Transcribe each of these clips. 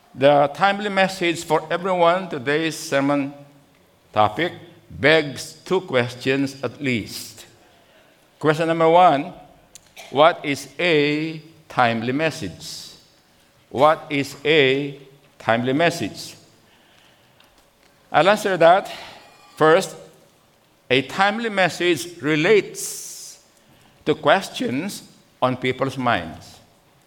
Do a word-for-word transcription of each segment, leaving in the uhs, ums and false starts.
The timely message for everyone, today's sermon topic, begs two questions at least. Question number one, what is a timely message? What is a timely message? I'll answer that. First, a timely message relates to questions on people's minds.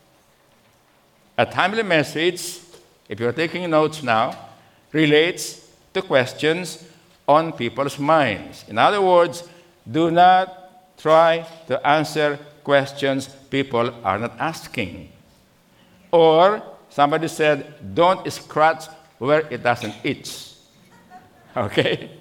A timely message, if you're taking notes now, relates to questions on people's minds. In other words, do not try to answer questions people are not asking. Or, somebody said, don't scratch where it doesn't itch. Okay?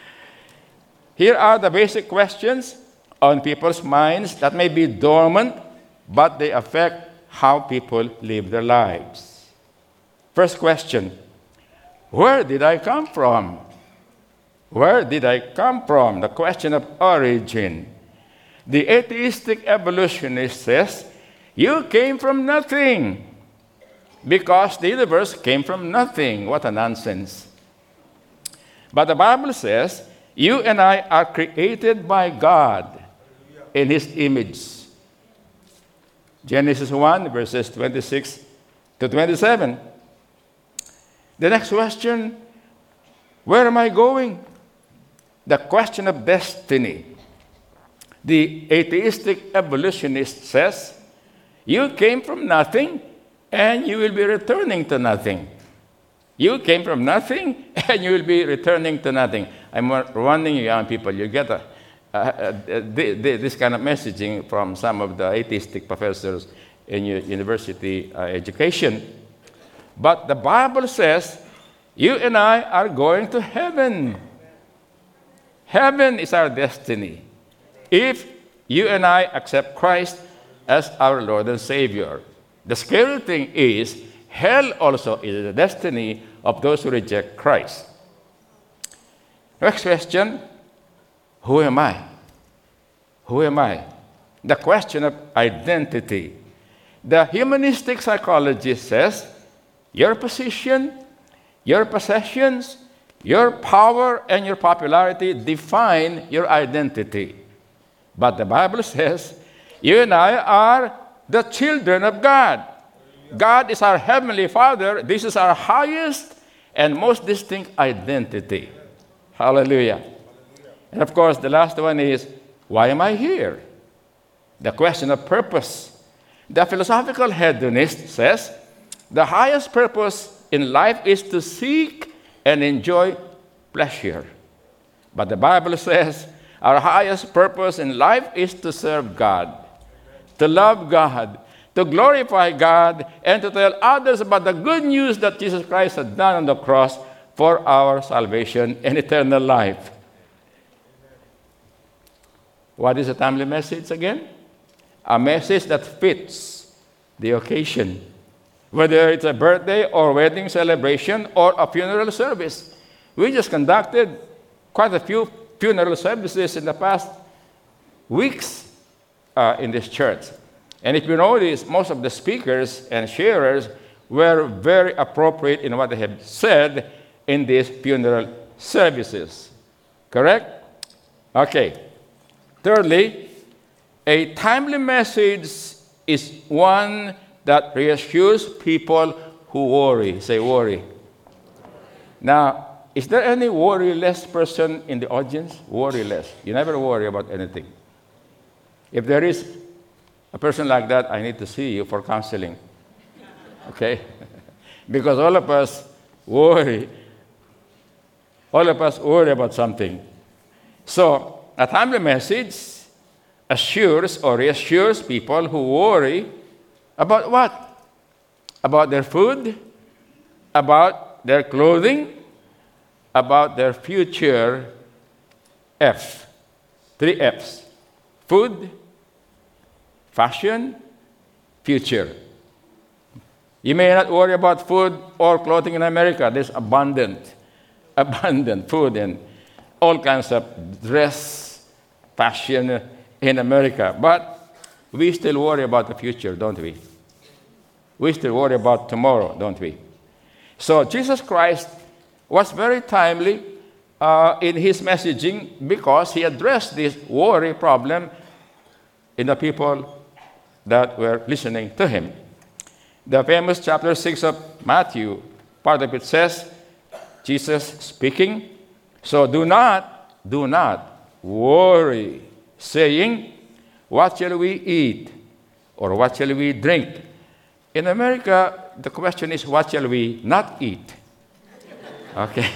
Here are the basic questions on people's minds that may be dormant, but they affect how people live their lives. First question, where did I come from? Where did I come from? The question of origin. The atheistic evolutionist says, you came from nothing, because the universe came from nothing. What a nonsense. But the Bible says, you and I are created by God in His image. Genesis one, verses twenty-six to twenty-seven. The next question, where am I going? The question of destiny. The atheistic evolutionist says, you came from nothing, and you will be returning to nothing. You came from nothing, and you will be returning to nothing. I'm warning you, young people, you get a, a, a, a, this kind of messaging from some of the atheistic professors in your university uh, education. But the Bible says, you and I are going to heaven. Heaven is our destiny, if you and I accept Christ as our Lord and Savior. The scary thing is, hell also is the destiny of those who reject Christ. Next question, who am I? Who am I? The question of identity. The humanistic psychologist says, your position, your possessions, your power, and your popularity define your identity. But the Bible says, you and I are the children of God. God is our Heavenly Father. This is our highest and most distinct identity. Hallelujah. And of course, the last one is, why am I here? The question of purpose. The philosophical hedonist says, the highest purpose in life is to seek and enjoy pleasure. But the Bible says, our highest purpose in life is to serve God, to love God, to glorify God, and to tell others about the good news that Jesus Christ had done on the cross for our salvation and eternal life. What is a timely message again? A message that fits the occasion, whether it's a birthday or wedding celebration or a funeral service. We just conducted quite a few funeral services in the past weeks uh, in this church. And if you notice, most of the speakers and sharers were very appropriate in what they have said in these funeral services. Correct? Okay. Thirdly, a timely message is one that reassures people who worry. Say worry. Now, is there any worry-less person in the audience? Worry-less. You never worry about anything. If there is a person like that, I need to see you for counseling. Okay? Because all of us worry. All of us worry about something. So, a timely message assures or reassures people who worry about what? About their food, about their clothing, about their future. F. Three F's. Food, fashion, future. You may not worry about food or clothing in America. There's abundant, abundant food and all kinds of dress, fashion in America. But we still worry about the future, don't we? We still worry about tomorrow, don't we? So Jesus Christ was very timely uh, in his messaging because he addressed this worry problem in the people that were listening to him. The famous chapter six of Matthew, part of it says, Jesus speaking, so do not, do not worry, saying, what shall we eat? Or what shall we drink? In America, the question is, what shall we not eat? Okay.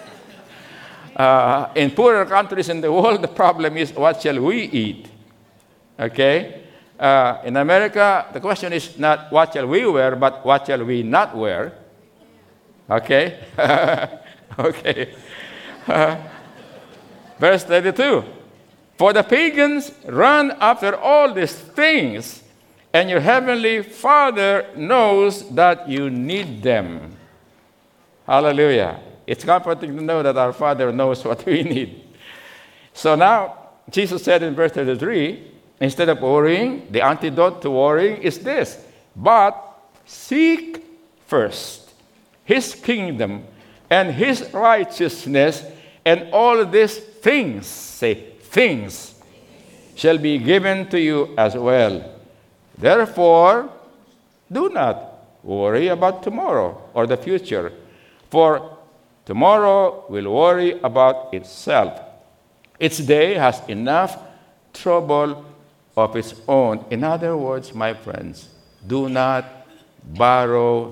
Uh, in poorer countries in the world, the problem is, what shall we eat? Okay. Uh, in America, the question is not what shall we wear, but what shall we not wear? Okay. Okay. Uh, verse thirty-two. For the pagans run after all these things, and your heavenly Father knows that you need them. Hallelujah. It's comforting to know that our Father knows what we need. So now, Jesus said in verse thirty-three, instead of worrying, the antidote to worrying is this. But seek first his kingdom and his righteousness, and all these things, say things, shall be given to you as well. Therefore, do not worry about tomorrow or the future, for tomorrow will worry about itself. Its day has enough trouble of its own. In other words, my friends, do not borrow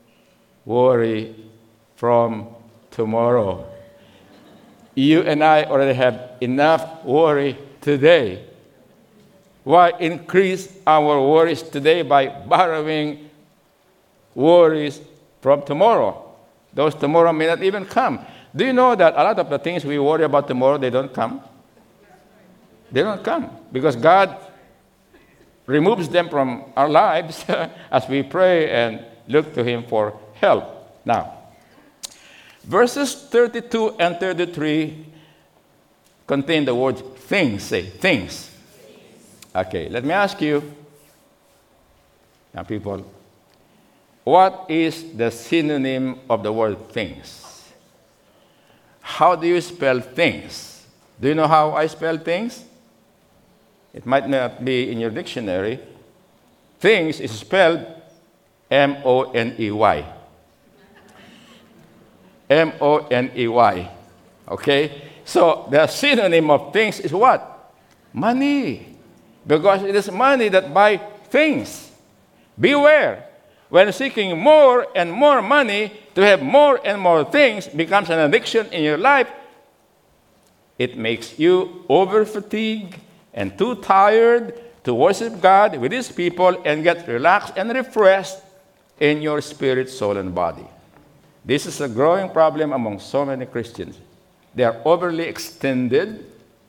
worry from tomorrow. You and I already have enough worry today. Why increase our worries today by borrowing worries from tomorrow? Those tomorrow may not even come. Do you know that a lot of the things we worry about tomorrow, they don't come? They don't come because God removes them from our lives as we pray and look to him for help. Now, verses thirty-two and thirty-three contain the word things. Say, things. Okay, let me ask you, young people, what is the synonym of the word things? How do you spell things? Do you know how I spell things? It might not be in your dictionary. Things is spelled M O N E Y. M O N E Y. Okay? So the synonym of things is what? Money. Because it is money that buys things. Beware. When seeking more and more money to have more and more things becomes an addiction in your life, it makes you over-fatigued and too tired to worship God with his people and get relaxed and refreshed in your spirit, soul, and body. This is a growing problem among so many Christians. They are overly extended,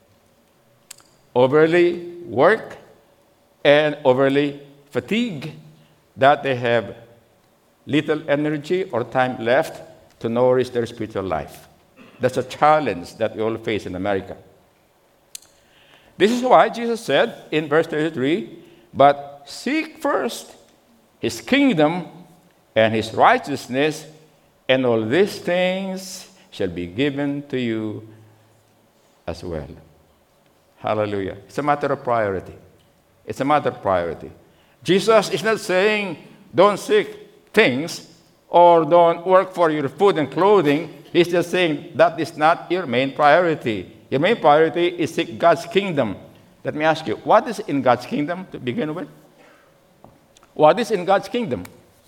overly work, and overly fatigued that they have little energy or time left to nourish their spiritual life. That's a challenge that we all face in America. This is why Jesus said in verse thirty-three, but seek first his kingdom and his righteousness, and all these things shall be given to you as well. Hallelujah. It's a matter of priority. It's a matter of priority. Jesus is not saying don't seek things or don't work for your food and clothing. He's just saying that is not your main priority. Your main priority is seek God's kingdom. Let me ask you, what is in God's kingdom to begin with? What is in God's kingdom?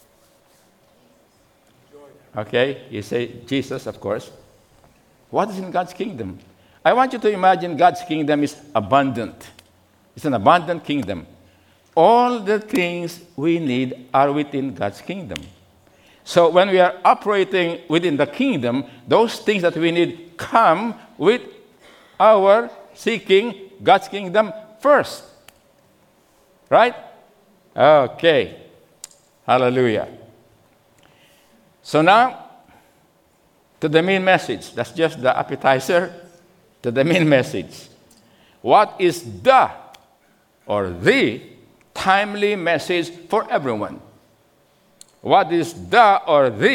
Okay, you say Jesus, of course. What is in God's kingdom? I want you to imagine God's kingdom is abundant. It's an abundant kingdom. All the things we need are within God's kingdom. So when we are operating within the kingdom, those things that we need come with our seeking God's kingdom first. Right? Okay. Hallelujah. So now, to the main message. That's just the appetizer to the main message. What is the or the timely message for everyone? What is the or the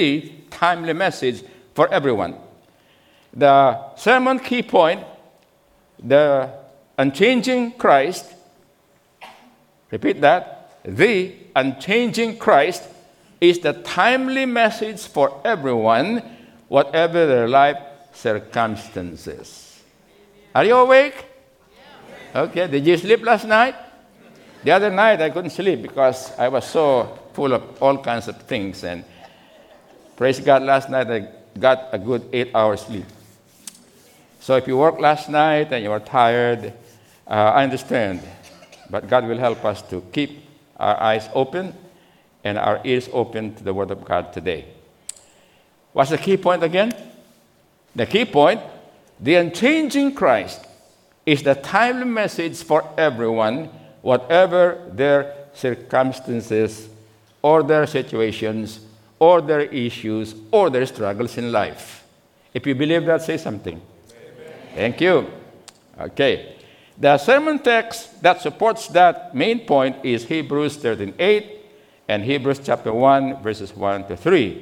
timely message for everyone. The sermon key point, the unchanging Christ, repeat that, the unchanging Christ is the timely message for everyone, whatever their life circumstances. Are you awake? Okay, did you sleep last night? The other night I couldn't sleep because I was so full of all kinds of things. And praise God, last night I got a good eight hours sleep. So if you worked last night and you are tired, uh, I understand. But God will help us to keep our eyes open and our ears open to the Word of God today. What's the key point again? The key point, the unchanging Christ is the timely message for everyone, whatever their circumstances or their situations or their issues or their struggles in life. If you believe that, say something. Amen. Thank you. Okay. The sermon text that supports that main point is Hebrews thirteen eight and Hebrews chapter one, verses one to three.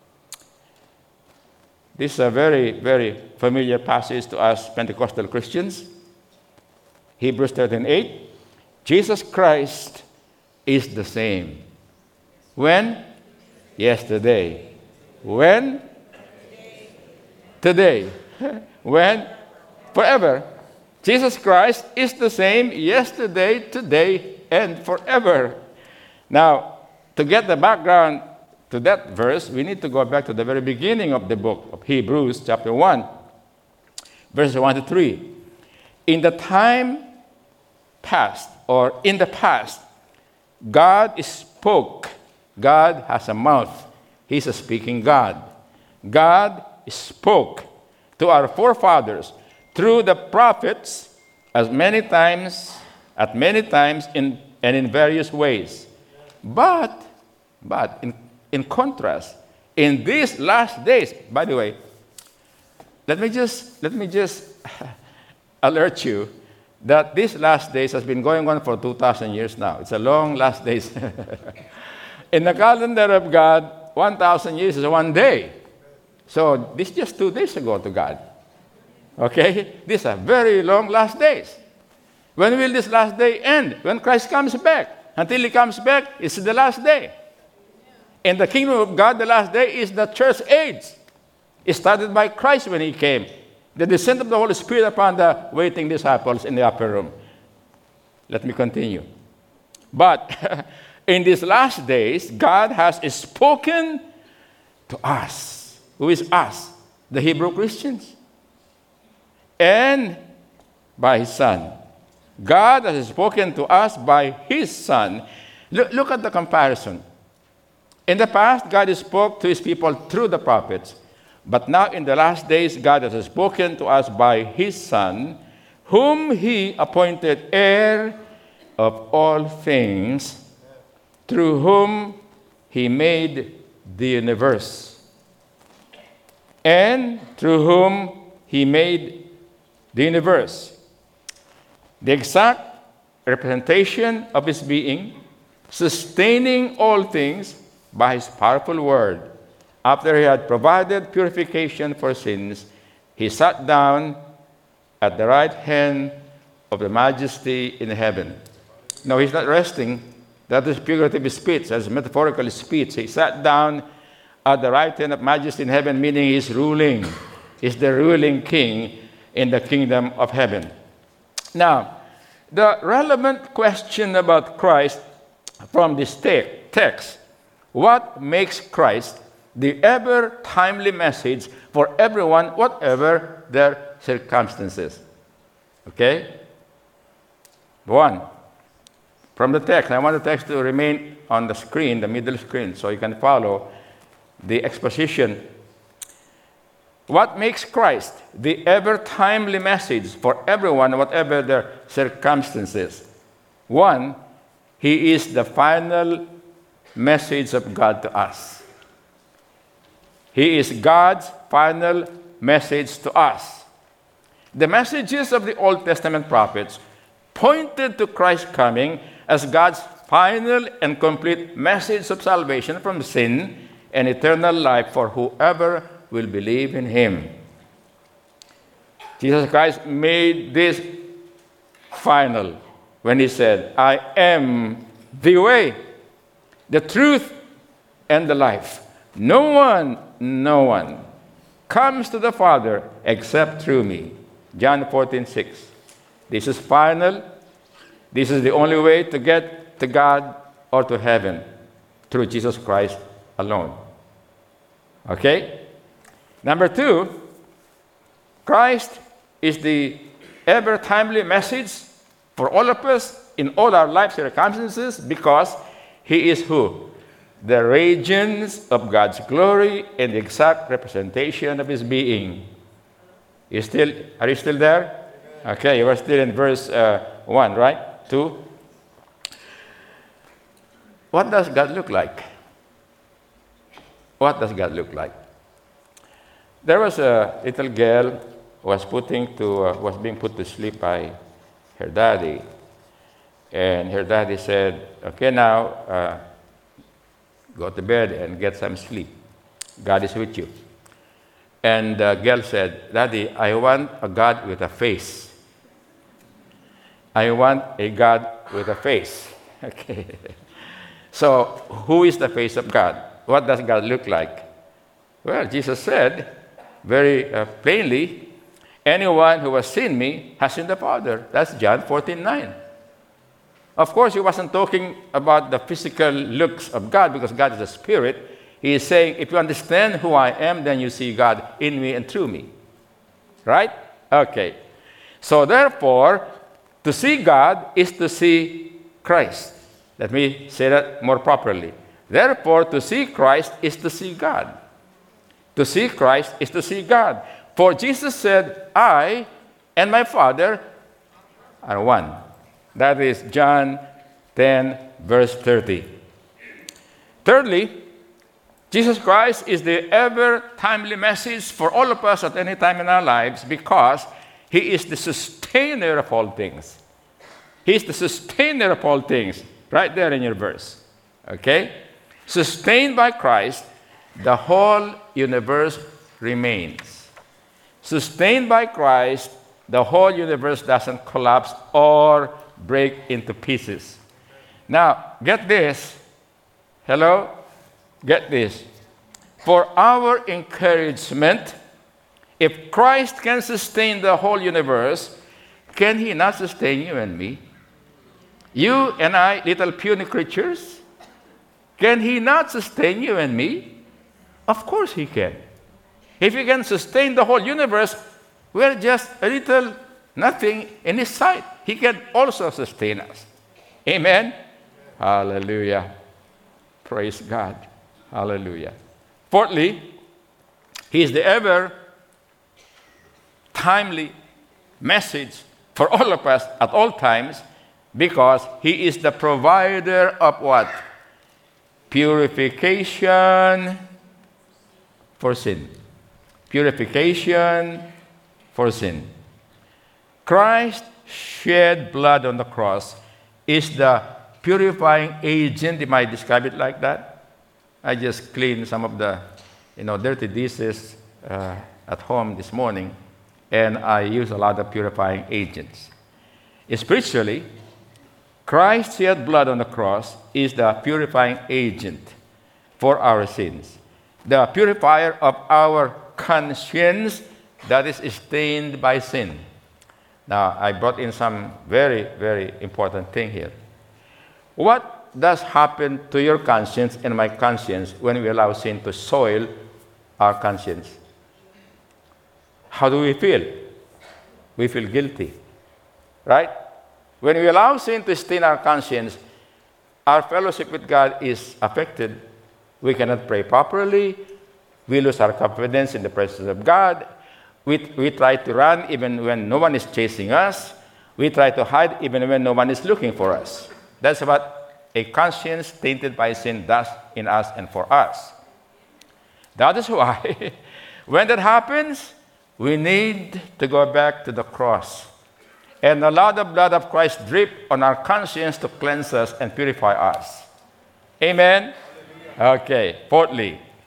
This is a very, very familiar passage to us Pentecostal Christians. Hebrews thirteen eight. Jesus Christ is the same. When? Yesterday. When? Today. When? Forever. Jesus Christ is the same yesterday, today, and forever. Now, to get the background to that verse, we need to go back to the very beginning of the book of Hebrews, chapter one, verses one to three. In the time past, or in the past, God spoke. God has a mouth. He's a speaking God. God spoke to our forefathers through the prophets as many times, at many times, in, and in various ways. But, but in, in contrast, in these last days, by the way, let me just let me just alert you that these last days has been going on for two thousand years now. It's a long last days. In the calendar of God, one thousand years is one day. So this is just two days ago to God. Okay? These are very long last days. When will this last day end? When Christ comes back. Until he comes back, it's the last day. In the kingdom of God, the last day is the church age. It started by Christ when he came. The descent of the Holy Spirit upon the waiting disciples in the upper room. Let me continue. But in these last days, God has spoken to us. Who is us? The Hebrew Christians. And by his Son. God has spoken to us by his Son. Look, look at the comparison. In the past, God spoke to his people through the prophets. But now in the last days, God has spoken to us by his Son, whom he appointed heir of all things, through whom he made the universe, and through whom he made the universe. The exact representation of his being, sustaining all things by his powerful word. After he had provided purification for sins, he sat down at the right hand of the majesty in heaven. No, he's not resting. That is figurative speech, that's metaphorical speech. He sat down at the right hand of majesty in heaven, meaning he's ruling. He's the ruling king in the kingdom of heaven. Now, the relevant question about Christ from this te- text, what makes Christ the ever-timely message for everyone, whatever their circumstances? Okay? One, from the text, I want the text to remain on the screen, the middle screen, so you can follow the exposition. What makes Christ the ever-timely message for everyone, whatever their circumstances? One, he is the final message of God to us. He is God's final message to us. The messages of the Old Testament prophets pointed to Christ's coming as God's final and complete message of salvation from sin and eternal life for whoever will believe in him. Jesus Christ made this final when he said, I am the way, the truth, and the life. No one, no one comes to the Father except through me. John fourteen six. This is final. This is the only way to get to God or to heaven, through Jesus Christ alone. Okay? Number two, Christ is the ever-timely message for all of us in all our life circumstances, because he is who? The radiance of God's glory and the exact representation of his being. You still, are you still there? Okay, you are still in verse uh, one, right? two. What does God look like? What does God look like? There was a little girl who was putting to uh, was being put to sleep by her daddy, and her daddy said, "Okay, now uh, go to bed and get some sleep. God is with you." And the girl said, "Daddy, I want a God with a face. I want a God with a face." Okay. So, who is the face of God? What does God look like? Well, Jesus said very uh, plainly, anyone who has seen me has seen the Father. That's John fourteen nine. Of course, he wasn't talking about the physical looks of God, because God is a spirit. He is saying, if you understand who I am, then you see God in me and through me. Right? Okay. So therefore, to see God is to see Christ. Let me say that more properly. Therefore, to see Christ is to see God. To see Christ is to see God. For Jesus said, I and my Father are one. That is John ten, verse thirty. Thirdly, Jesus Christ is the ever-timely message for all of us at any time in our lives, because he is the sustainer of all things. He is the sustainer of all things. Right there in your verse. Okay? Sustained by Christ, the whole universe remains. Sustained by Christ, the whole universe doesn't collapse or break into pieces. Now, get this. Hello? Get this. For our encouragement, if Christ can sustain the whole universe, can he not sustain you and me? You and I, little puny creatures, can he not sustain you and me? Of course he can. If he can sustain the whole universe, we're just a little nothing in his sight. He can also sustain us. Amen? Hallelujah. Praise God. Hallelujah. Fourthly, he is the ever timely message for all of us at all times, because he is the provider of what? Purification for sin. Purification for sin. Christ shed blood on the cross is the purifying agent. If I describe it like that, I just cleaned some of the, you know, dirty dishes uh, at home this morning, and I use a lot of purifying agents. Spiritually, Christ shed blood on the cross is the purifying agent for our sins. The purifier of our conscience that is stained by sin. Now, I brought in some very, very important thing here. What does happen to your conscience and my conscience when we allow sin to soil our conscience? How do we feel? We feel guilty, right? When we allow sin to stain our conscience, our fellowship with God is affected. We cannot pray properly. We lose our confidence in the presence of God. We, we try to run even when no one is chasing us. We try to hide even when no one is looking for us. That's what a conscience tainted by sin does in us and for us. That is why, when that happens, we need to go back to the cross and allow the blood of Christ drip on our conscience to cleanse us and purify us. Amen? Okay. Fourthly,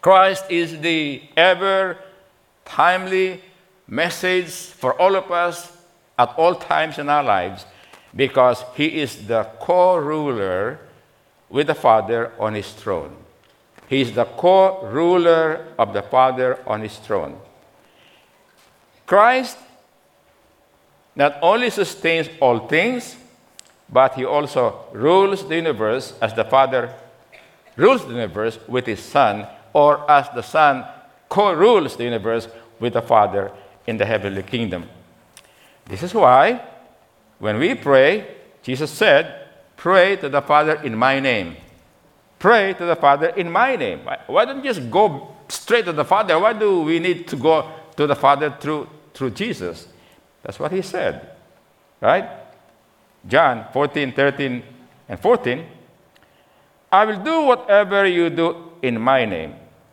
Christ is the ever timely message for all of us at all times in our lives, because he is the co-ruler with the Father on his throne. He is the co-ruler of the Father on his throne. Christ not only sustains all things, but he also rules the universe as the Father rules the universe with his Son, or as the Son co-rules the universe with the Father in the heavenly kingdom. This is why, when we pray, Jesus said, pray to the Father in my name. Pray to the Father in my name. Why don't you just go straight to the Father? Why do we need to go to the Father through, through Jesus? That's what he said, right? John fourteen, thirteen, and fourteen. I will do whatever you do in my name,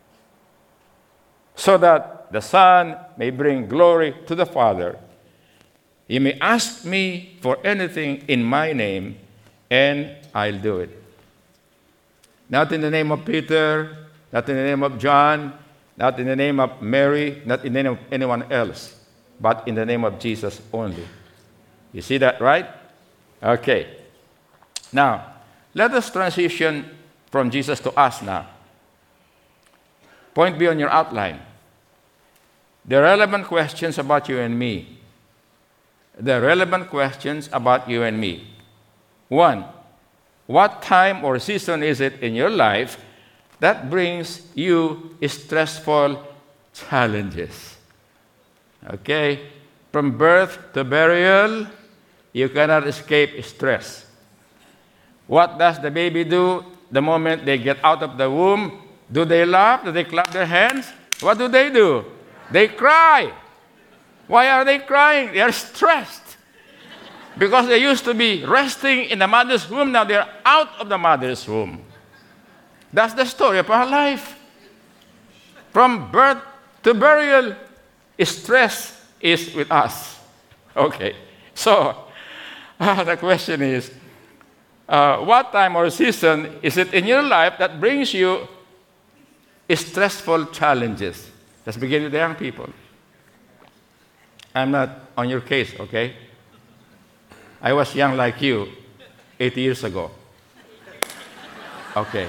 so that the Son may bring glory to the Father. You may ask me for anything in my name, and I'll do it. Not in the name of Peter, not in the name of John, not in the name of Mary, not in the name of anyone else, but in the name of Jesus only. You see that, right? Okay. Now, let us transition from Jesus to us now. Point B on your outline. The relevant questions about you and me. The relevant questions about you and me. One, what time or season is it in your life that brings you stressful challenges? Okay? From birth to burial, you cannot escape stress. What does the baby do the moment they get out of the womb? Do they laugh? Do they clap their hands? What do they do? They cry. Why are they crying? They are stressed. Because they used to be resting in the mother's womb, now they're out of the mother's womb. That's the story of our life. From birth to burial, stress is with us. Okay, so uh, the question is, uh, what time or season is it in your life that brings you stressful challenges? Let's begin with the young people. I'm not on your case, okay? I was young like you eight years ago. Okay.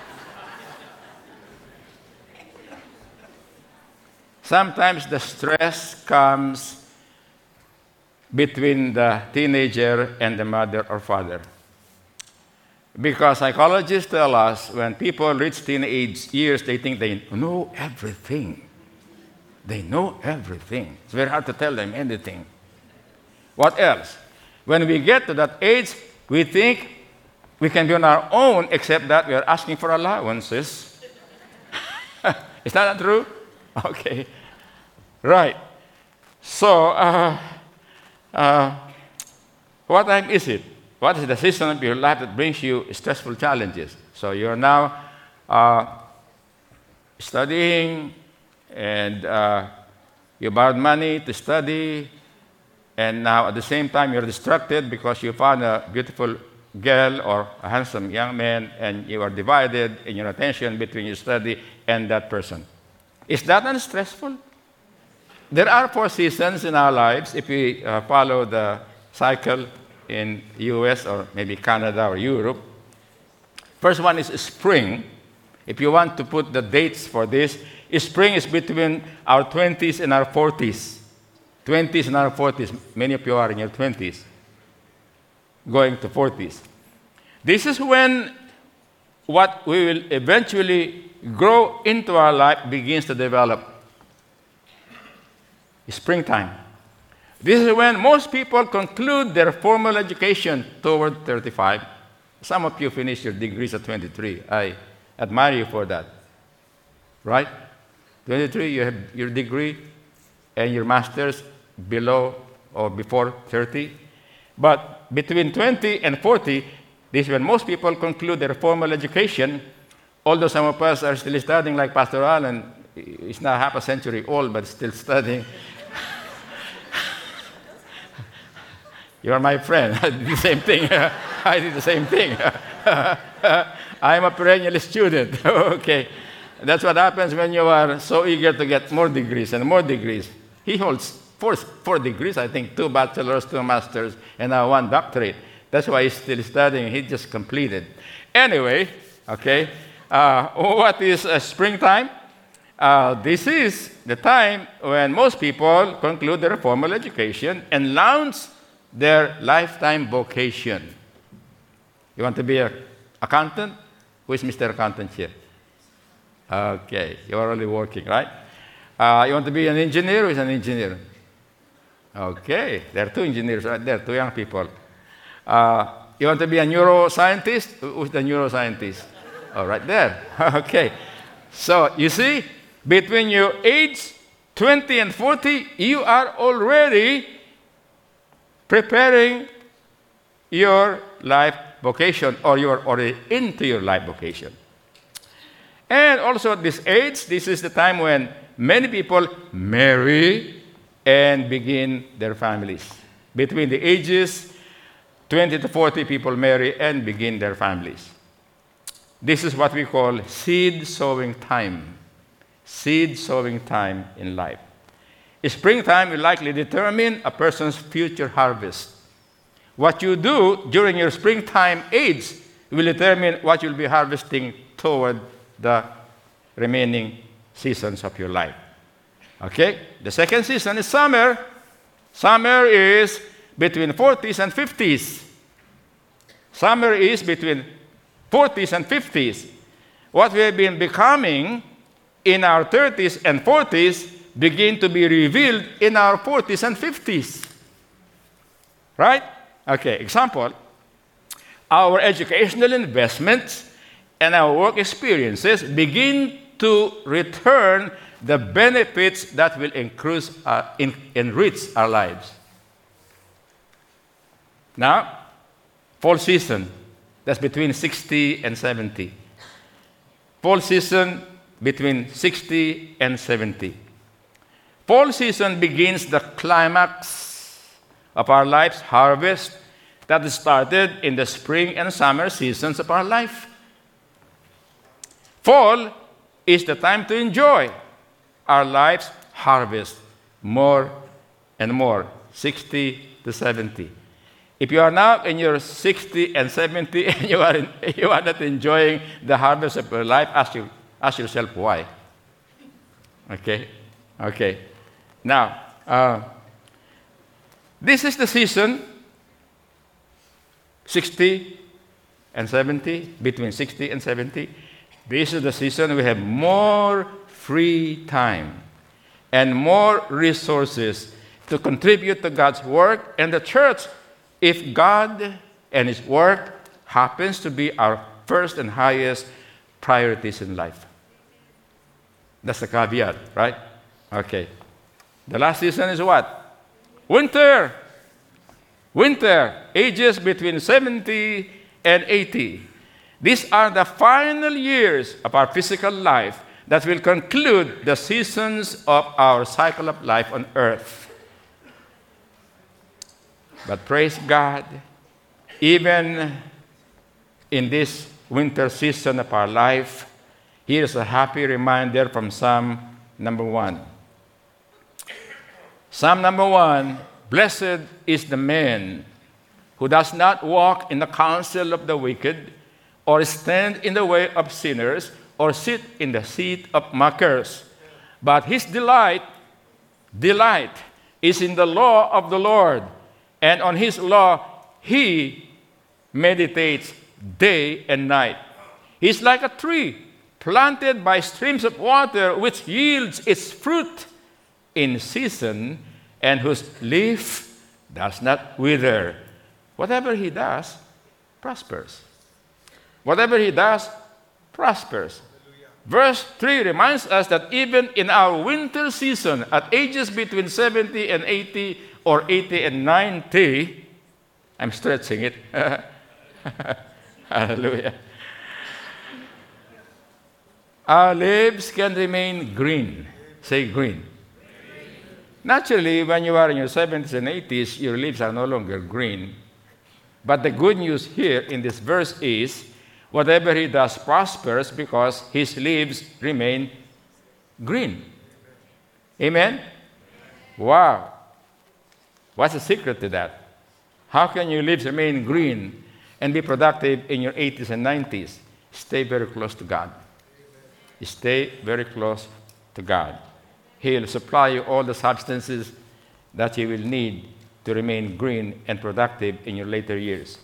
Sometimes the stress comes between the teenager and the mother or father. Because psychologists tell us when people reach teenage years, they think they know everything. They know everything. It's very hard to tell them anything. What else? When we get to that age, we think we can be on our own, except that we are asking for allowances. Is that not true? Okay. Right. So, uh, uh, what time is it? What is the season of your life that brings you stressful challenges? So you're now uh, studying, and uh, you borrowed money to study, and now at the same time you're distracted because you found a beautiful girl or a handsome young man, and you are divided in your attention between your study and that person. Is that not stressful? There are four seasons in our lives if we uh, follow the cycle in U S or maybe Canada or Europe. First one is spring. If you want to put the dates for this, spring is between our twenties and our forties. twenties and our forties. Many of you are in your twenties, going to forties. This is when what we will eventually grow into our life begins to develop. Springtime. This is when most people conclude their formal education toward thirty-five. Some of you finish your degrees at twenty-three. I admire you for that. Right? twenty-three, you have your degree and your master's below or before thirty. But between twenty and forty, this is when most people conclude their formal education, although some of us are still studying, like Pastor Allen. He's now half a century old, but still studying. You are my friend. I did the same thing. I did the same thing. I am a perennial student. Okay. That's what happens when you are so eager to get more degrees and more degrees. He holds four, four degrees, I think, two bachelors, two masters, and now one doctorate. That's why he's still studying. He just completed. Anyway, okay, uh, what is uh, springtime? Uh, this is the time when most people conclude their formal education and launch their lifetime vocation. You want to be an accountant? Who is Mister Accountant here? Okay, you're already working, right? Uh, you want to be an engineer? Who is an engineer? Okay, there are two engineers right there, two young people. Uh, you want to be a neuroscientist? Who's the neuroscientist? Oh, right there. Okay. So, you see, between your age twenty and forty, you are already preparing your life vocation, or you are already into your life vocation. And also at this age, this is the time when many people marry and begin their families. Between the ages twenty to forty, people marry and begin their families. This is what we call seed sowing time. Seed sowing time in life. Springtime will likely determine a person's future harvest. What you do during your springtime age will determine what you'll be harvesting toward the remaining seasons of your life. Okay? The second season is summer. Summer is between forties and fifties. Summer is between forties and fifties. What we have been becoming in our thirties and forties begin to be revealed in our forties and fifties. Right? Okay, example. Our educational investments and our work experiences begin to return the benefits that will increase, uh, in, enrich our lives. Now, fall season, that's between sixty and seventy. Fall season between sixty and seventy. Fall season begins the climax of our life's harvest that started in the spring and summer seasons of our life. Fall is the time to enjoy our life's harvest more and more, sixty to seventy. If you are now in your sixty and seventy and you are, in, you are not enjoying the harvest of your life, ask, you, ask yourself why. Okay? Okay. Now, uh, this is the season, sixty and seventy, between sixty and seventy. This is the season we have more free time and more resources to contribute to God's work and the church if God and His work happens to be our first and highest priorities in life. That's the caveat, right? Okay. The last season is what? Winter. Winter, ages between seventy and eighty. These are the final years of our physical life that will conclude the seasons of our cycle of life on earth. But praise God, even in this winter season of our life, here's a happy reminder from Psalm number one. Psalm number one, blessed is the man who does not walk in the counsel of the wicked, or stand in the way of sinners, or sit in the seat of mockers. But his delight, delight is in the law of the Lord, and on his law he meditates day and night. He's like a tree planted by streams of water, which yields its fruit in season, and whose leaf does not wither. Whatever he does prospers. Whatever he does prospers. Hallelujah. Verse three reminds us that even in our winter season, at ages between seventy and eighty, or eighty and ninety, I'm stretching it. Hallelujah. Our leaves can remain green. Say green. Naturally, when you are in your seventies and eighties, your leaves are no longer green. But the good news here in this verse is, Whatever he does prospers because his leaves remain green. Amen? Wow. What's the secret to that? How can your leaves remain green and be productive in your eighties and nineties? Stay very close to God. Stay very close to God. He'll supply you all the substances that you will need to remain green and productive in your later years.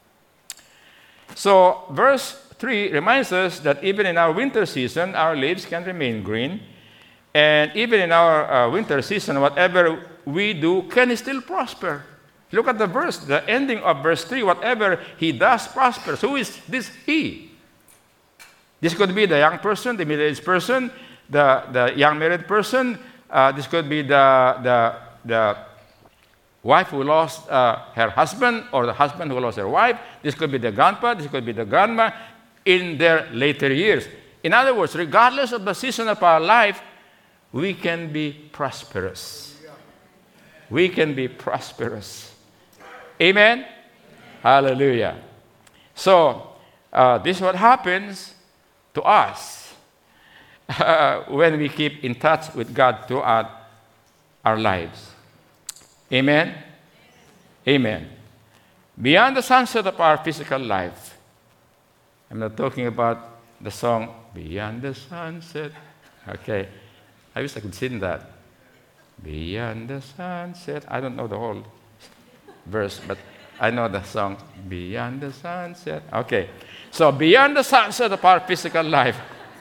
So, verse three reminds us that even in our winter season, our leaves can remain green. And even in our uh, winter season, whatever we do can still prosper. Look at the verse, the ending of verse three. Whatever he does prospers. Who is this he? This could be the young person, the middle-aged person, the, the young married person. Uh, this could be the, the, the wife who lost uh, her husband, or the husband who lost her wife. This could be the grandpa. This could be the grandma in their later years. In other words, regardless of the season of our life, we can be prosperous. We can be prosperous. Amen? Amen. Hallelujah. So, uh, this is what happens to us uh, when we keep in touch with God throughout our lives. Amen? Amen. Beyond the sunset of our physical life, I'm not talking about the song, Beyond the Sunset. Okay. I wish I could sing that. Beyond the sunset. I don't know the whole verse, but I know the song, Beyond the Sunset. Okay. So, beyond the sunset of our physical life,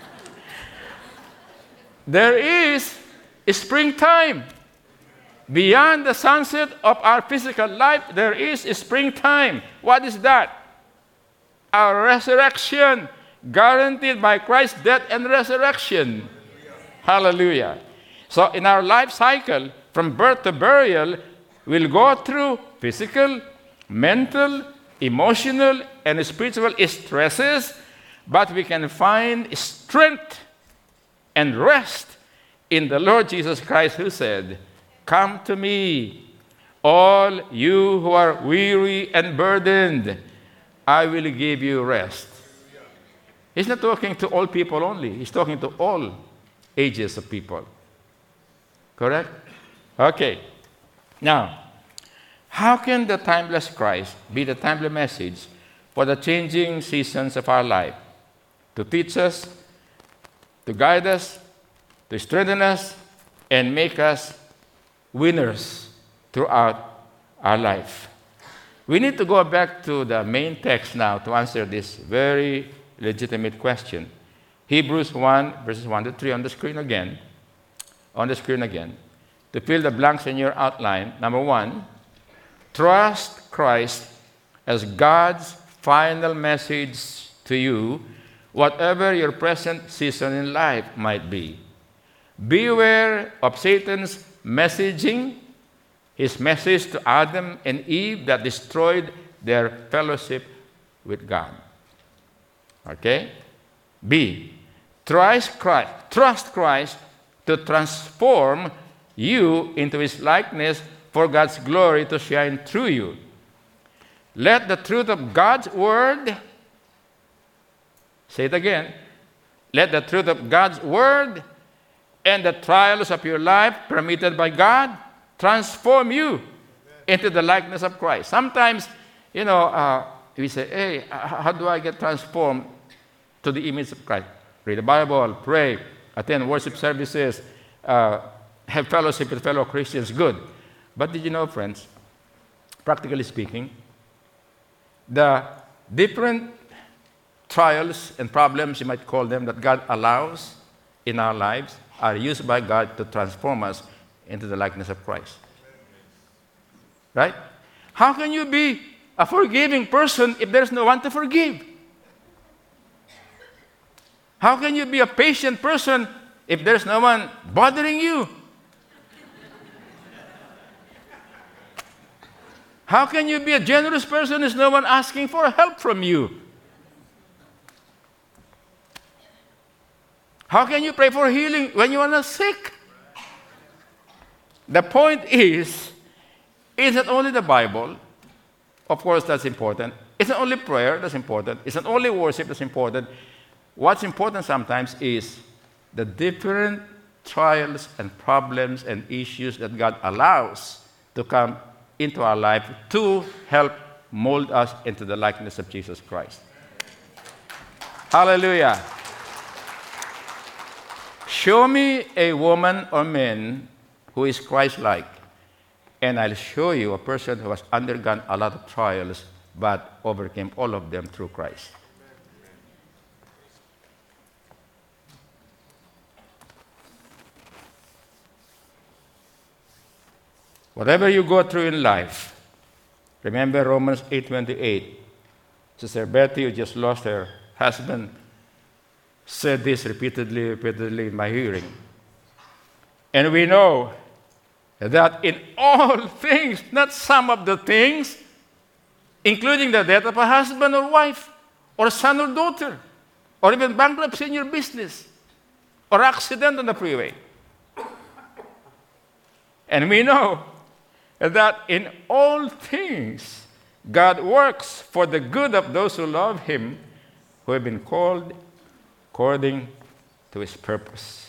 there is a springtime. Beyond the sunset of our physical life, there is a springtime. What is that? Our resurrection, guaranteed by Christ's death and resurrection. Hallelujah. So in our life cycle, from birth to burial, we'll go through physical, mental, emotional, and spiritual stresses, but we can find strength and rest in the Lord Jesus Christ, who said, "Come to me, all you who are weary and burdened, I will give you rest." He's not talking to old people only. He's talking to all ages of people. Correct? Okay. Now, how can the timeless Christ be the timely message for the changing seasons of our life? To teach us, to guide us, to strengthen us, and make us winners throughout our life. We need to go back to the main text now to answer this very legitimate question. Hebrews one, verses one to three on the screen again. On the screen again. To fill the blanks in your outline, number one, trust Christ as God's final message to you, whatever your present season in life might be. Beware of Satan's messaging, his message to Adam and Eve that destroyed their fellowship with God. Okay? B, trust Christ, trust Christ to transform you into his likeness for God's glory to shine through you. Let the truth of God's word, say it again, let the truth of God's word and the trials of your life permitted by God transform you into the likeness of Christ. Sometimes, you know, uh, we say, hey, how do I get transformed to the image of Christ? Read the Bible, pray, attend worship services, uh, have fellowship with fellow Christians. Good. But did you know, friends, practically speaking, the different trials and problems, you might call them, that God allows in our lives are used by God to transform us into the likeness of Christ. Right? How can you be a forgiving person if there's no one to forgive? How can you be a patient person if there's no one bothering you? How can you be a generous person if there's no one asking for help from you? How can you pray for healing when you are not sick? The point is, it's not only the Bible, of course that's important, It's not only prayer that's important. It's not only worship that's important. What's important sometimes is the different trials and problems and issues that God allows to come into our life to help mold us into the likeness of Jesus Christ. Hallelujah. Show me a woman or man who is Christ-like, and I'll show you a person who has undergone a lot of trials but overcame all of them through Christ. Whatever you go through in life, remember Romans eight twenty-eight. Sister Betty, who just lost her husband, said this repeatedly, repeatedly in my hearing. And we know that in all things, not some of the things, including the death of a husband or wife, or son or daughter, or even bankruptcy in your business, or accident on the freeway. And we know that in all things, God works for the good of those who love Him, who have been called according to His purpose.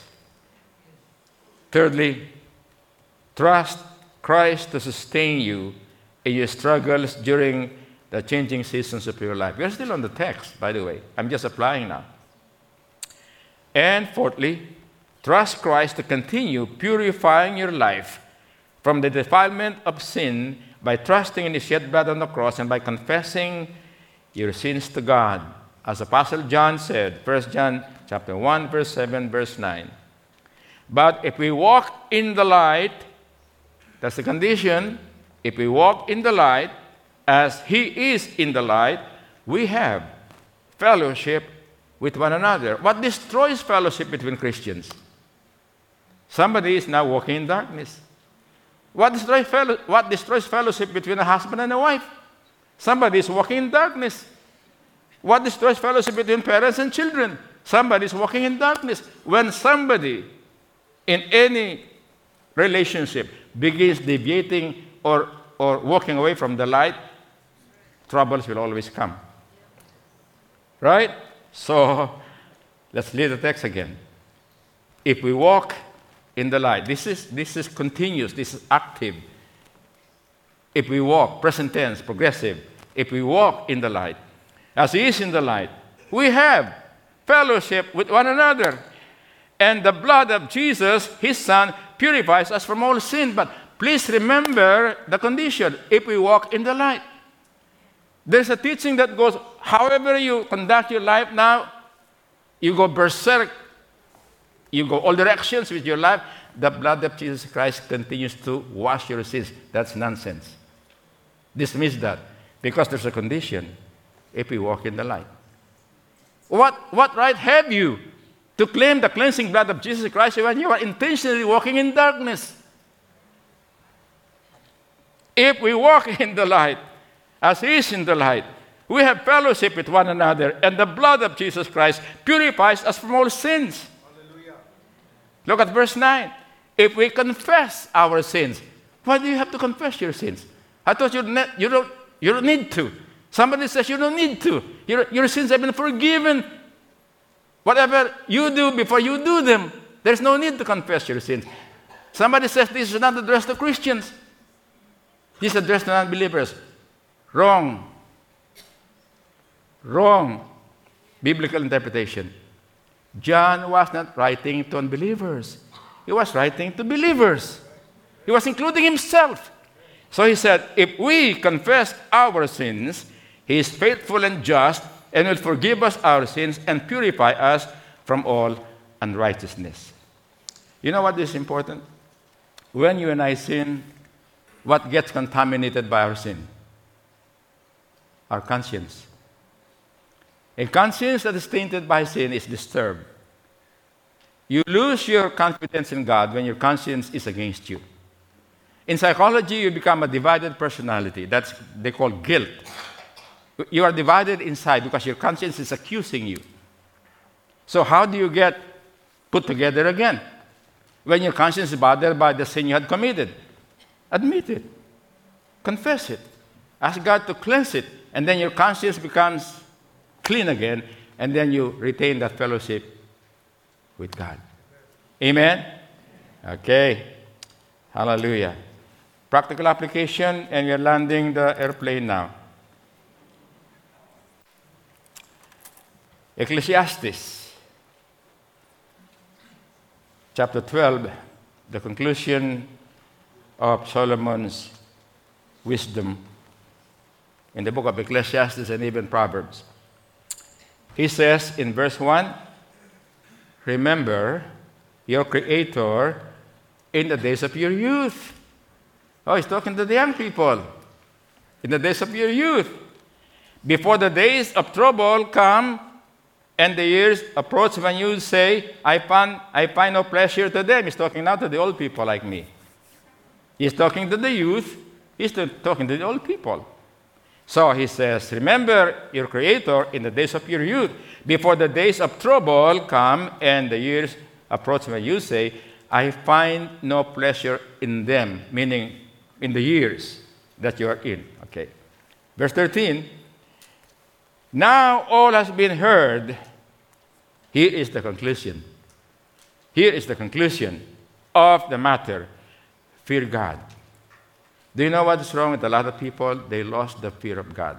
Thirdly, trust Christ to sustain you in your struggles during the changing seasons of your life. We are still on the text, by the way. I'm just applying now. And fourthly, trust Christ to continue purifying your life from the defilement of sin by trusting in His shed blood on the cross and by confessing your sins to God. As Apostle John said, First John chapter one, verse seven, verse nine. But if we walk in the light, that's the condition, if we walk in the light as He is in the light, we have fellowship with one another. What destroys fellowship between Christians? Somebody is now walking in darkness. What destroys, fellow, what destroys fellowship between a husband and a wife? Somebody is walking in darkness. What destroys fellowship between parents and children? Somebody is walking in darkness. When somebody in any relationship begins deviating or, or walking away from the light, troubles will always come. Right? So, let's read the text again. If we walk in the light, this is, this is continuous, this is active. If we walk, present tense, progressive, if we walk in the light, as He is in the light, we have fellowship with one another. And the blood of Jesus, His Son, purifies us from all sin. But please remember the condition, if we walk in the light. There's a teaching that goes, however you conduct your life now, you go berserk, you go all directions with your life, the blood of Jesus Christ continues to wash your sins. That's nonsense. Dismiss that. Because there's a condition, if we walk in the light. What, what right have you to claim the cleansing blood of Jesus Christ when you are intentionally walking in darkness? If we walk in the light, as He is in the light, we have fellowship with one another, and the blood of Jesus Christ purifies us from all sins. Hallelujah. Look at verse nine. If we confess our sins, why do you have to confess your sins? I thought you, ne- you, don't, you don't need to. Somebody says you don't need to. Your, your sins have been forgiven. Whatever you do before you do them, there's no need to confess your sins. Somebody says this is not addressed to Christians. This is addressed to non-believers. Wrong. Wrong. Biblical interpretation. John was not writing to unbelievers. He was writing to believers. He was including himself. So he said, if we confess our sins, He is faithful and just and will forgive us our sins and purify us from all unrighteousness. You know what is important? When you and I sin, what gets contaminated by our sin? Our conscience. A conscience that is tainted by sin is disturbed. You lose your confidence in God when your conscience is against you. In psychology, you become a divided personality. That's they call guilt. You are divided inside because your conscience is accusing you. So how do you get put together again? When your conscience is bothered by the sin you had committed, admit it. Confess it. Ask God to cleanse it and then your conscience becomes clean again, and then you retain that fellowship with God. Amen? Okay. Hallelujah. Practical application, and we're landing the airplane now. Ecclesiastes, chapter twelve, the conclusion of Solomon's wisdom in the book of Ecclesiastes and even Proverbs. He says in verse one, remember your Creator in the days of your youth. Oh, he's talking to the young people. In the days of your youth. Before the days of trouble come and the years approach when you say, I find, I find no pleasure to them. He's talking now to the old people like me. He's talking to the youth. He's talking to the old people. So he says, remember your Creator in the days of your youth, before the days of trouble come and the years approach when you say, I find no pleasure in them, meaning in the years that you are in. Okay. Verse thirteen, now all has been heard. Here is the conclusion. Here is the conclusion of the matter. Fear God. Do you know what is wrong with a lot of people? They lost the fear of God.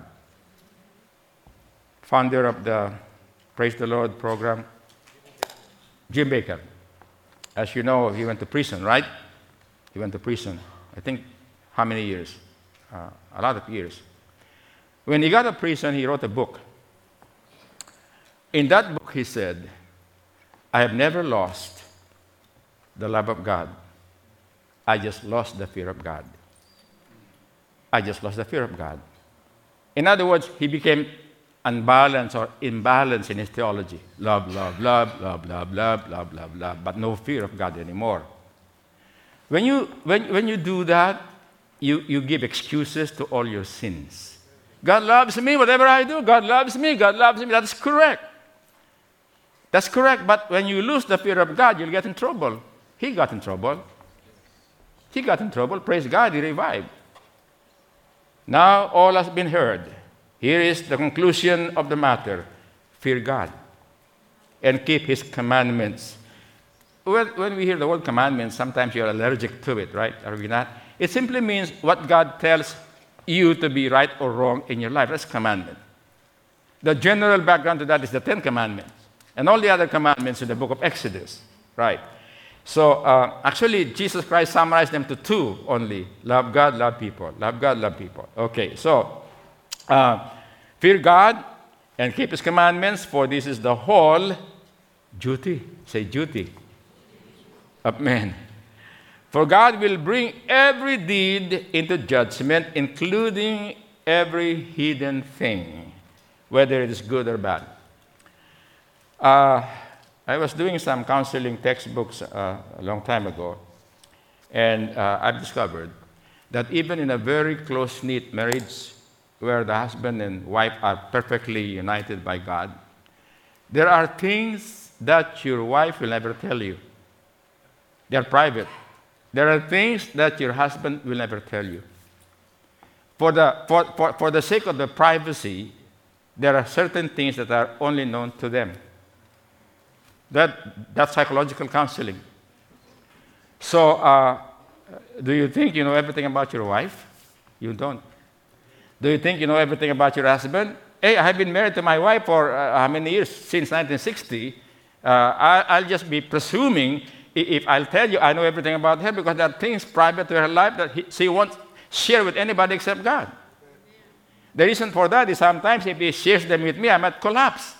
Founder of the Praise the Lord program, Jim Baker. As you know, he went to prison, right? He went to prison. I think how many years? Uh, a lot of years. When he got to prison, he wrote a book. In that book, he said, I have never lost the love of God. I just lost the fear of God. I just lost the fear of God. In other words, he became unbalanced or imbalanced in his theology. Love, love, love, love, love, love, love, love, love, but no fear of God anymore. When you, when, when you do that, you, you give excuses to all your sins. God loves me, whatever I do, God loves me, God loves me. That's correct. That's correct, but when you lose the fear of God, you'll get in trouble. He got in trouble. He got in trouble. Praise God, he revived. Now all has been heard. Here is the conclusion of the matter. Fear God and keep His commandments. When, when we hear the word commandments, sometimes you're allergic to it, right? Are we not? It simply means what God tells you to be right or wrong in your life. That's commandment. The general background to that is the Ten Commandments and all the other commandments in the book of Exodus, right? So uh, actually, Jesus Christ summarized them to two only. Love God, love people. Love God, love people. Okay, so uh, fear God and keep His commandments, for this is the whole duty. Say duty of man. For God will bring every deed into judgment, including every hidden thing, whether it is good or bad. Uh, I was doing some counseling textbooks uh, a long time ago, and uh, I've discovered that even in a very close-knit marriage where the husband and wife are perfectly united by God, there are things that your wife will never tell you. They're private. There are things that your husband will never tell you. For the, for, for, for the sake of the privacy, there are certain things that are only known to them. That, that's psychological counseling. So, uh, do you think you know everything about your wife? You don't. Do you think you know everything about your husband? Hey, I have been married to my wife for uh, how many years? Since nineteen sixty. Uh, I, I'll just be presuming if I'll tell you I know everything about her, because there are things private to her life that he, she won't share with anybody except God. The reason for that is sometimes if he shares them with me, I might collapse.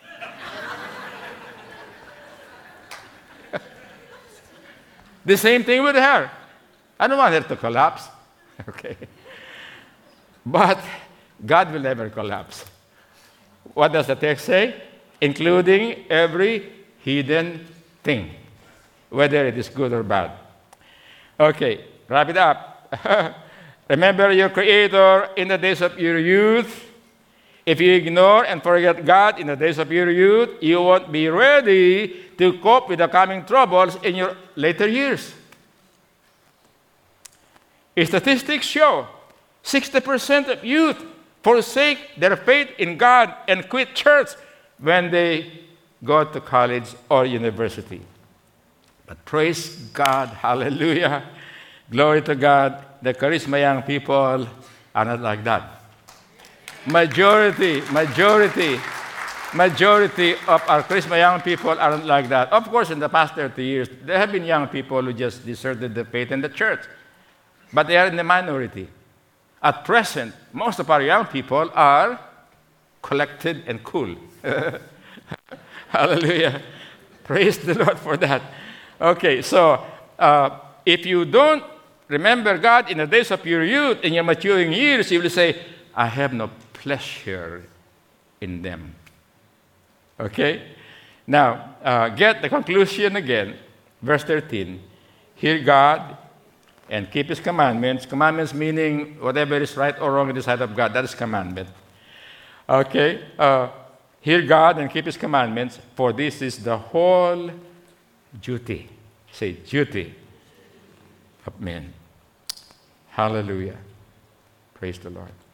The same thing with her. I don't want her to collapse. Okay. But God will never collapse. What does the text say? Including every hidden thing, whether it is good or bad. Okay, wrap it up. Remember your Creator in the days of your youth. If you ignore and forget God in the days of your youth, you won't be ready to cope with the coming troubles in your later years. Statistics show sixty percent of youth forsake their faith in God and quit church when they go to college or university. But praise God, hallelujah, glory to God, the Charisma young people are not like that. Majority, majority, majority of our Charisma young people aren't like that. Of course, in the past thirty years, there have been young people who just deserted the faith in the church. But they are in the minority. At present, most of our young people are collected and cool. Hallelujah. Praise the Lord for that. Okay, so uh, if you don't remember God in the days of your youth, in your maturing years, you will say, I have no pleasure in them. Okay? Now, uh, get the conclusion again. Verse thirteen. Hear God and keep His commandments. Commandments meaning whatever is right or wrong in the sight of God. That is commandment. Okay? Uh, hear God and keep His commandments, for this is the whole duty. Say, duty of men. Hallelujah. Praise the Lord.